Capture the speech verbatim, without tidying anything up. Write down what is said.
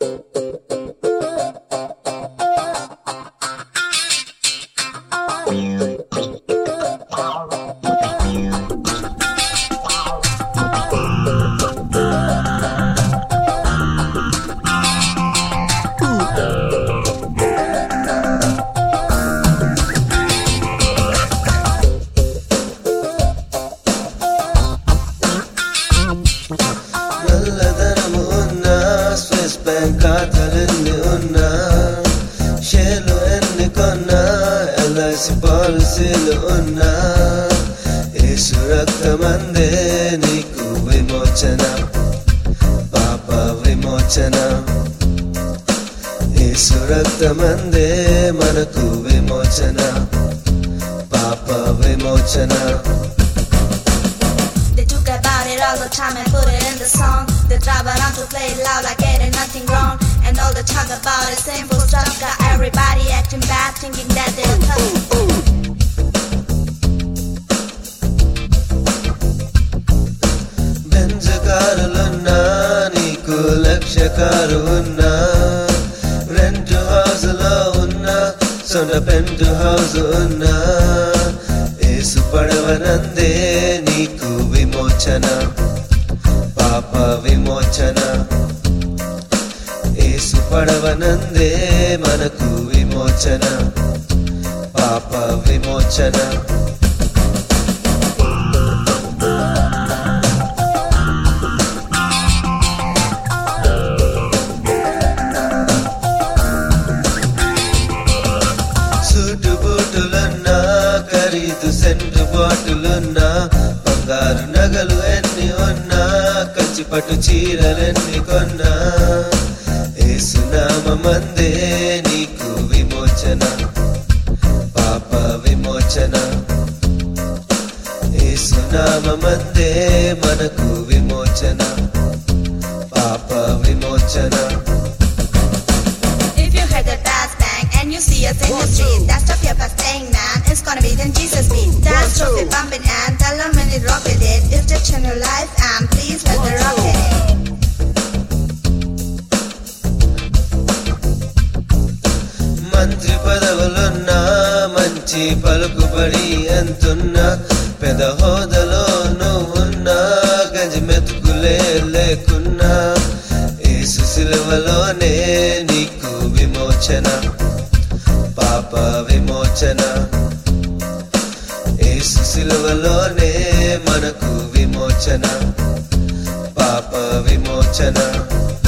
నల్లదనము ఉన్నా Swiss bank ఖాతాలెన్ని ఉన్నా షేర్లు ఎన్ని కొన్నా ఎల్ఐసి పాలసీలు ఉన్నా యేసు రక్తమందే నీకు విమోచన పాప విమోచన యేసు రక్తమందే మనకు విమోచన పాప విమోచన. They talk about it all the time and put it in the song. They drive around to play it loud like it ain't nothing wrong. And all they talk about is sinful stuff. Got everybody acting bad, thinking that they're tough. Benz కారులున్నా నీకు lakh car ఉన్నా rent house లో ఉన్నా సొంత pent house ఉన్నా యేసు పడవనందే నీకు విమోచన పాప విమోచన యేసు పడవనందే మనకు విమోచన పాప విమోచన. సూటు బూటులున్నా ఖరీదు సెంటు బాటులున్నా బంగారు నగలు ఎన్ని ఉన్నా కంచి పట్టు చీరలెన్ని కొన్నా యేసు నామమందే నీకు విమోచన పాప విమోచన యేసు నామమందే మనకు విమోచన పాప విమోచన. If you heard the bass bang and you see us in the street, that's the fear best thing, man. It's gonna be then Jesus beat. That's trophy bumping and tell them when it rocket it. It's the channel life and please let the rocket it. మంత్రి పదవులున్నా మంచి పలుకుబడి ఎంతున్నా పెద హోదలో నువ్వున్నా గజ మెతుకులే లేకున్నా యేసు సిలువలోనే నీకు విమోచన పాప విమోచన యేసు సిలువలోనే మనకు విమోచన పాప విమోచన.